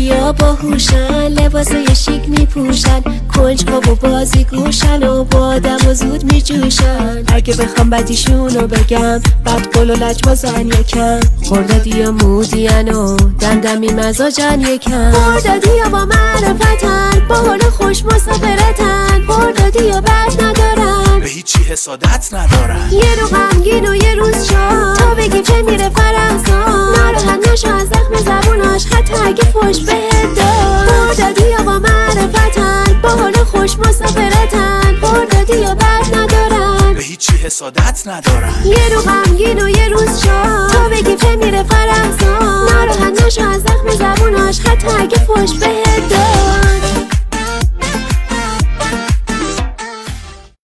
ها باهوشن، لباسای شیک میپوشن، کنجکاو و بازی گوشن و با آدم و زود میجوشن. اگه بخوام بدیشونو بگم، بد قول و لجبازن یکم، خوردادی و مودین و دمدمی مزاجن یکم. خوردادی ها با معرفتن، با حال خوش مسافرتن، خوردادی ها بد ندارن، به هیچی حسادت ندارن. یه رو غمگین و یه روز شاد، تا بگیم چه میره فرنگسان، ناراحت نشو از زخم زبوناش حتی اگه فوش بهت داد. خوردادی ها با معرفتن، با حال خوش مسافرتن، خوردادی ها بد ندارن، به هیچی حسادت ندارن. یه رو غمگین و یه روز شاد، تا بگیم چه میره فرنگسان، ناراحت نشو از زخم زبوناش حتی اگه فوش بهت داد.